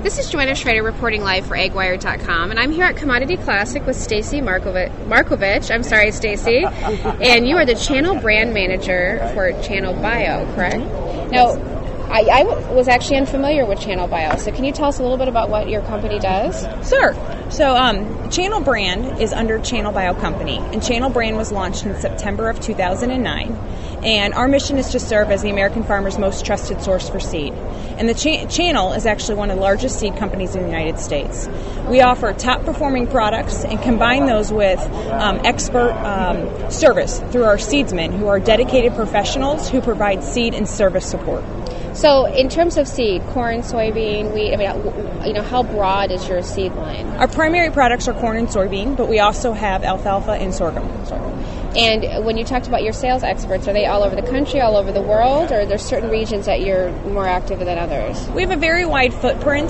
This is Joanna Schrader reporting live for AgWire.com, and I'm here at Commodity Classic with Stacy Markovich. I'm sorry, Stacy. And you are the Channel Brand Manager for Channel Bio, correct? Now, I was actually unfamiliar with Channel Bio, so can you tell us a little bit about what your company does? Sure. So Channel Brand is under Channel Bio Company, and Channel Brand was launched in September of 2009, and our mission is to serve as the American farmer's most trusted source for seed. And the Channel is actually one of the largest seed companies in the United States. We offer top-performing products and combine those with expert service through our seedsmen, who are dedicated professionals who provide seed and service support. So, in terms of seed, corn, soybean, wheat, how broad is your seed line? Our primary products are corn and soybean, but we also have alfalfa and sorghum. And when you talked about your sales experts, are they all over the country, all over the world, or are there certain regions that you're more active than others? We have a very wide footprint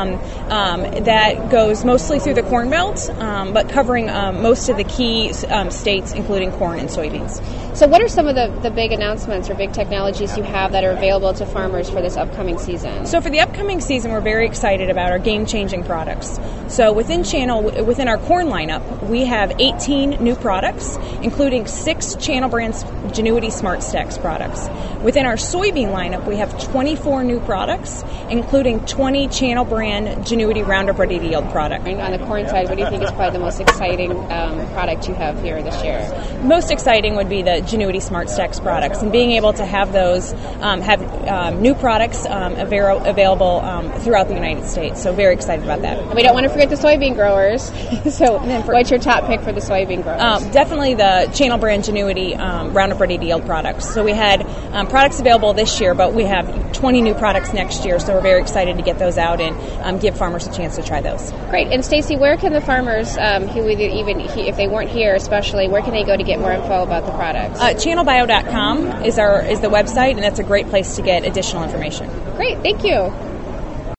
that goes mostly through the Corn Belt, but covering most of the key states, including corn and soybeans. So what are some of the big announcements or big technologies you have that are available to farmers for this upcoming season? So for the upcoming season, we're very excited about our game-changing products. So within our corn lineup, we have 18 new products, including 6 Channel Brand's Genuity Smart Stacks products. Within our soybean lineup, we have 24 new products, including 20 Channel Brand Genuity Roundup Ready to Yield products. On the corn side, what do you think is probably the most exciting product you have here this year? Most exciting would be the Genuity Smart Stacks products, and being able to have those have new products available throughout the United States. So very excited about that. And we don't want to forget the soybean growers. So what's your top pick for the soybean growers? Definitely the Channel Brand Genuity Roundup Ready to Yield products. So we had products available this year, but we have 20 new products next year. So we're very excited to get those out and give farmers a chance to try those. Great. And Stacy, where can the farmers, if they weren't here especially, where can they go to get more info about the products? Channelbio.com is the website, and that's a great place to get additional information. Great. Thank you.